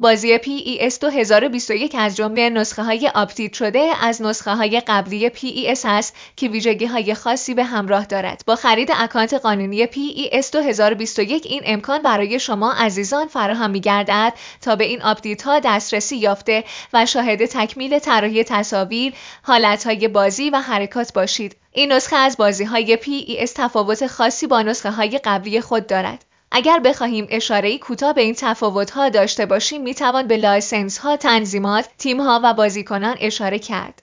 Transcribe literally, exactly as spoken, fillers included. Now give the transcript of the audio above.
بازی پی ای اس دو هزار و بیست و یک از جمله نسخه های آپدیت شده از نسخه های قبلی پی ای اس است که ویژگی های خاصی به همراه دارد. با خرید اکانت قانونی پی ای اس دو هزار و بیست و یک این امکان برای شما عزیزان فراهم می‌گردد تا به این آپدیت ها دسترسی یافته و شاهد تکمیل طراحی تصاویر، حالت های بازی و حرکات باشید. این نسخه از بازی های پی ای اس تفاوت خاصی با نسخه های قبلی خود دارد. اگر بخواهیم اشاره‌ای کوتاه به این تفاوت‌ها داشته باشیم میتوان به لایسنس‌ها، تنظیمات، تیم‌ها و بازیکنان اشاره کرد.